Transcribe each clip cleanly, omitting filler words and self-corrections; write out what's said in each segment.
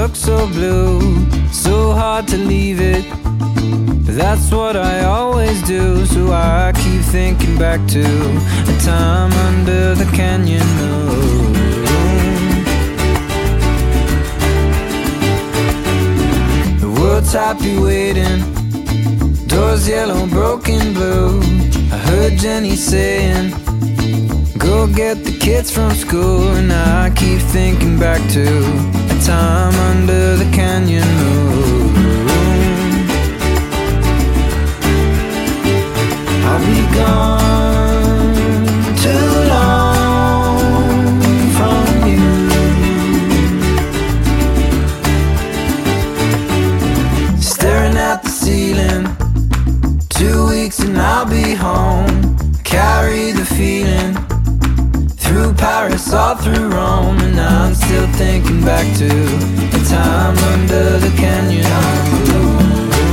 look so blue, so hard to leave it. But that's what I always do, so I keep thinking back to a time under the canyon moon. The world's happy waiting, doors yellow, broken blue. I heard Jenny saying, go get the kids from school. And I keep thinking back to a time under the canyon moon. I'll be gone too long from you. Staring at the ceiling, 2 weeks and I'll be home. Carry the feeling through Paris, all through Rome. And I'm still thinking back to a time under the canyon moon.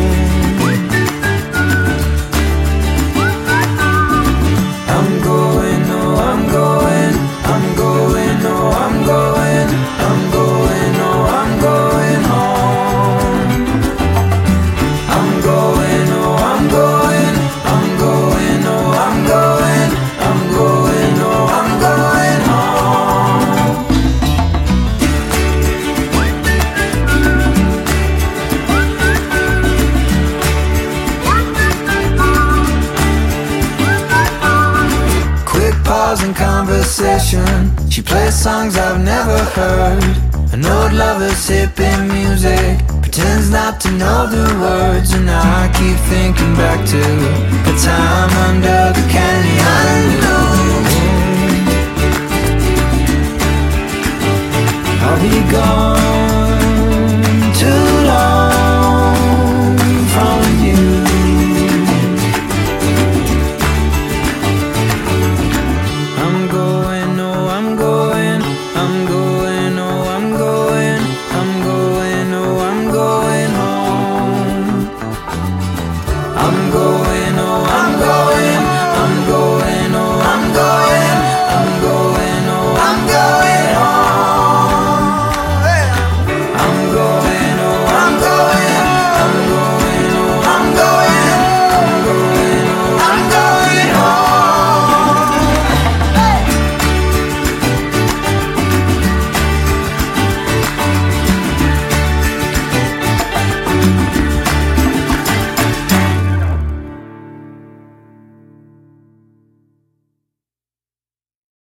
I'm going, oh I'm going, I'm going, oh I'm going, I'm going, oh I'm going home. I'm going, oh I'm going, I'm going, oh I'm going, I'm going, oh I'm going home. Quick pause in conversation, she plays songs I've never heard. An old lover's hippie music, pretends not to know the words. And I keep thinking back to a time under the canyon moon. I'll be gone